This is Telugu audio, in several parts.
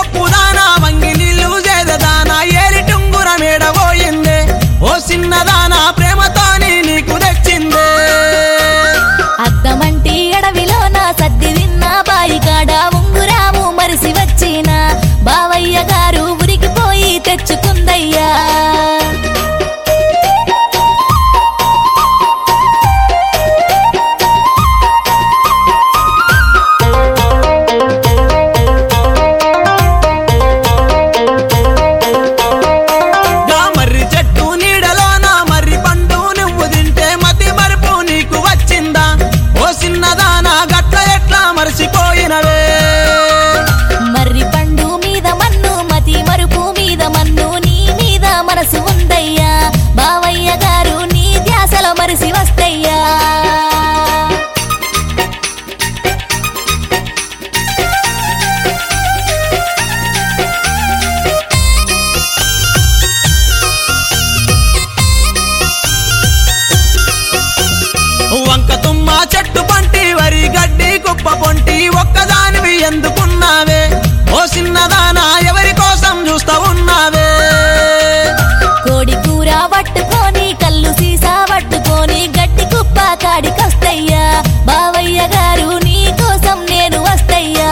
ఒప్పుదానా వంగి నీళ్ళు చేదదానా ఏరి టుంగుర మేడబోయిందే ఓ చిన్నదానా ప్రేమతోని నీకు తెచ్చిందే అద్దమంటి అడవిలో నా సద్ది తిన్న బాయికాడ ఉంగురాము మరిసి వచ్చిన బావయ్య గారు ఉరికిపోయి తెచ్చుకుందయ్యా మర్రి పండు మీద మన్ను మతి మరుపు మీద మన్ను నీ మీద మనసు ఉందయ్యా బావయ్య గారు నీ ధ్యాసలో మరిసి వస్తయ్యా వంక తుమ్మ చెట్టు పంటి వరి గడ్డి కుప్ప పొంటి ఒక్కదానివి ఎందుకున్నావే ఓ చిన్నదానా ఎవరి కోసం చూస్తా ఉన్నావే కోడి కూర పట్టుకొని కళ్ళు సీసా పట్టుకొని గడ్డి కుప్ప కాడికొస్తయ్యా బావయ్య గారు నీ కోసం నేను వస్తయ్యా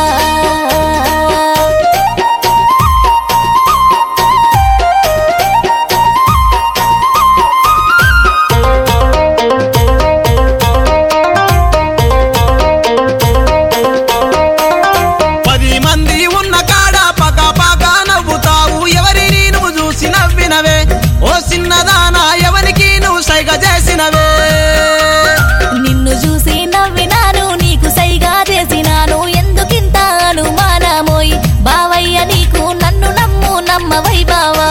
చిన్నదానా ఎవరికి నువ్వు సైగ చేసినవే నిన్ను చూసి నవ్వినాను నీకు సైగా చేసినాను ఎందుకింత అనుమానమోయ్ బావయ్య నీకు నన్ను నమ్ము నమ్మవై బావా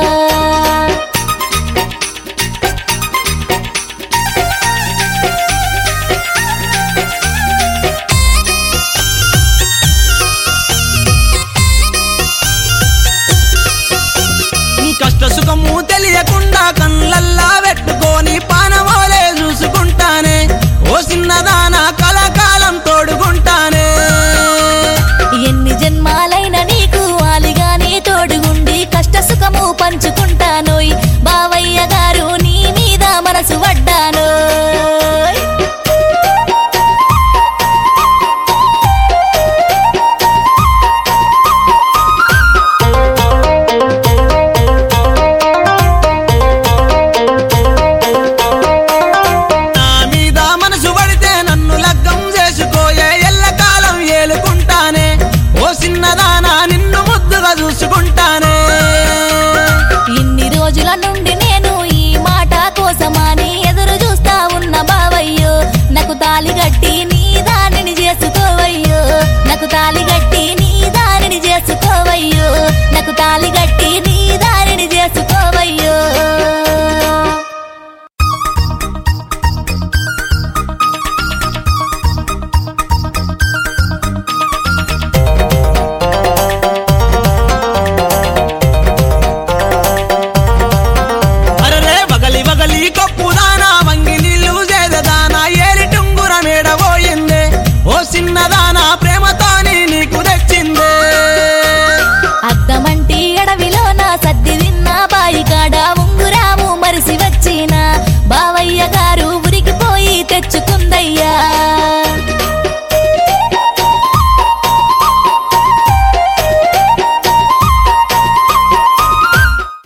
కష్ట సుఖము తెలియకుండా కళ్ళల్లా పెట్టుకొని పానమోలే చూసుకుంటానే ఓ చిన్నదానా కలకాలం తోడుకుంటానే ఎన్ని జన్మాలైన నీకు ఆలిగానే తోడుగుండి కష్ట సుఖము పంచుకుంటానోయ్ బావయ్య గారు నీ మీద మనసు పడ్డాను చిన్నదానా నిన్ను ముద్దుగా చూసుకుంటా